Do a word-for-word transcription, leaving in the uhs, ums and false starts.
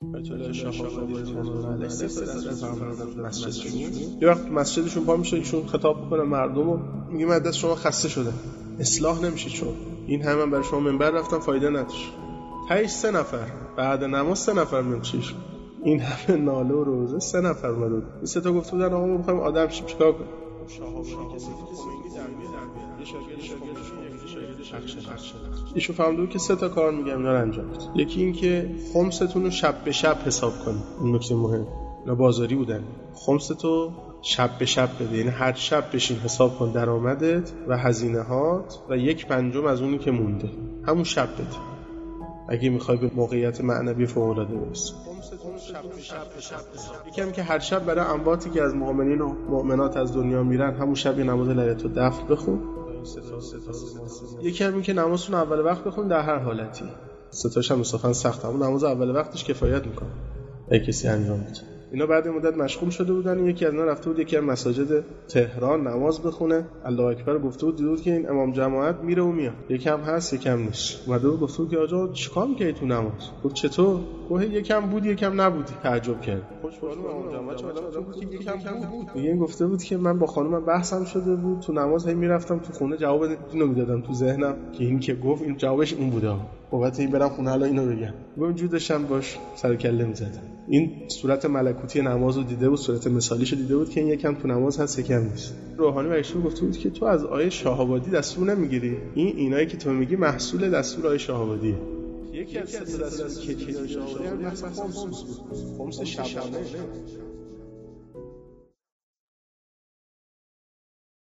اطلاع شهابادی رضوان سه سال از فرمانده مسجدشون یه وقت مسجدشون پا میشه ایشون خطاب بکنه مردم و میگه من دست شما خسته شده، اصلاح نمیشه، چون این همه برای شما منبر رفتن فایده نداشت. تایش سه نفر بعد نماز سه نفر منچیش این همه ناله و روزه سه نفر اومدن. این سه تا گفت بودن آقا ما می‌خوایم آدم شیم چیکار کنیم؟ شهابادی کسی که خمینی در میاد یه شاگردش خمینی ایشون فهمیده که سه تا کار میگم اینا رو انجام بدید. یکی این که خمستون رو شب به شب حساب کنید. این نکته مهم. اینا بازاری بودن. خمستو شب به شب بده، یعنی هر شب بشین حساب کن درآمدت و هزینه‌هات و یک پنجم از اونی که مونده همون شب بده اگه میخوای به موقعیت معنوی فوق‌العاده برسی. خمستون شب به شب به شب یکم که هر شب برای امواتی که از مؤمنین و مؤمنات از دنیا میرن همون شب یه نماز لیلة الدفن بخون. یکی همین که نمازتون اول وقت بخون در هر حالتی. ستاش هم مصطفی سخت همون نماز اول وقتش کفایت میکنه اگه کسی انجام بده. اینا بعد مدت مشغول شده بودن. یکی از اینا رفته بود یکی از مساجد تهران نماز بخونه، الله اکبر گفته بود، دیدود که این امام جماعت میره و میاد، یکم هست یکم نیست. اومده بود گفت که آقا چیکار می‌کنی تو نماز؟ گفت چطور؟ گفت یکم بود یکم نبودی. تعجب کرد. خوش به امام جماعت چون بود که یکم بود. دیگه گفته بود که من با خانومم بحثم شده بود تو نماز، هی میرفتم تو خونه جواب اینو میدادم تو ذهنم که این که گفت این جوابش اون بوده. بابت این برم خونه الان اینو بگم. اونجوری داشتم باش سر کله می‌زدم. این صورت ملکوتی نمازو دیده بود، صورت مثالیشو دیده بود که این یکم تو نماز هست یکم نیست. روحانی برایشون گفته بود که تو از آیه شهابادی دستور نمیگیری، این اینایی که تو میگی محصول دستور آیه شهابادیه. یکی از دستور که چیزای شهابادی هم مثلا خمس خمس شبانه